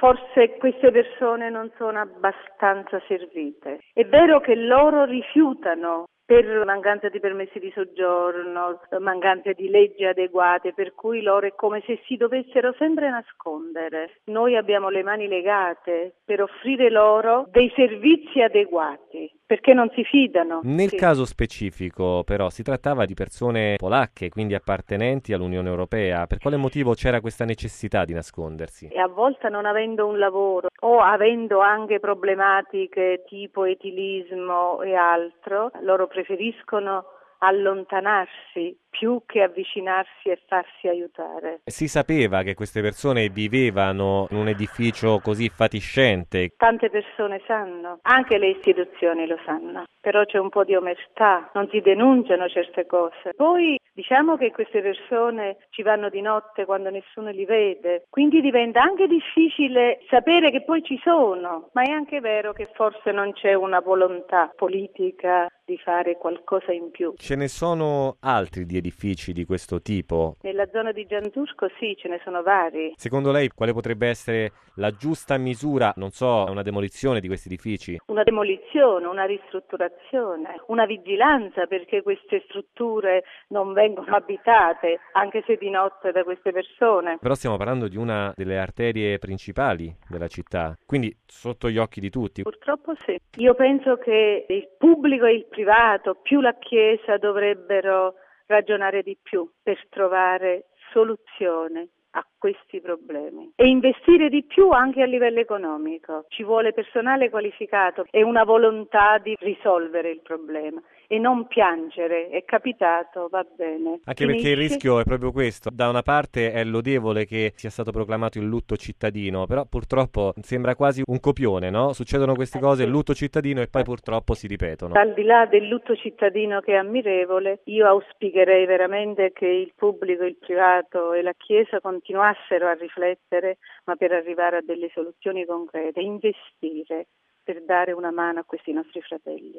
Forse queste persone non sono abbastanza servite. È vero che loro rifiutano per mancanza di permessi di soggiorno, mancanza di leggi adeguate, per cui loro è come se si dovessero sempre nascondere. Noi abbiamo le mani legate per offrire loro dei servizi adeguati, perché non si fidano. Nel caso specifico, però, si trattava di persone polacche, quindi appartenenti all'Unione Europea. Per quale motivo c'era questa necessità di nascondersi? E a volte non avendo un lavoro o avendo anche problematiche tipo etilismo e altro, loro preferiscono allontanarsi più che avvicinarsi e farsi aiutare. Si sapeva che queste persone vivevano in un edificio così fatiscente. Tante persone sanno, anche le istituzioni lo sanno, però c'è un po' di omertà, non si denunciano certe cose. Poi diciamo che queste persone ci vanno di notte quando nessuno li vede, quindi diventa anche difficile sapere che poi ci sono, ma è anche vero che forse non c'è una volontà politica di fare qualcosa in più. Ce ne sono altri di edifici di questo tipo? Nella zona di Gianturco sì, ce ne sono vari. Secondo lei quale potrebbe essere la giusta misura, non so, una demolizione di questi edifici? Una demolizione, una ristrutturazione, una vigilanza perché queste strutture non vengono abitate, anche se di notte, da queste persone. Però stiamo parlando di una delle arterie principali della città, quindi sotto gli occhi di tutti. Purtroppo sì. Io penso che il pubblico e il privato, più la Chiesa, dovrebbero ragionare di più per trovare soluzione a questi problemi e investire di più anche a livello economico. Ci vuole personale qualificato e una volontà di risolvere il problema e non piangere. È capitato, va bene. Anche perché il rischio è proprio questo. Da una parte è lodevole che sia stato proclamato il lutto cittadino, però purtroppo sembra quasi un copione, no? Succedono queste cose, il lutto cittadino e poi purtroppo si ripetono. Al di là del lutto cittadino che è ammirevole, io auspicherei veramente che il pubblico, il privato e la Chiesa continuassero a riflettere, ma per arrivare a delle soluzioni concrete, investire per dare una mano a questi nostri fratelli.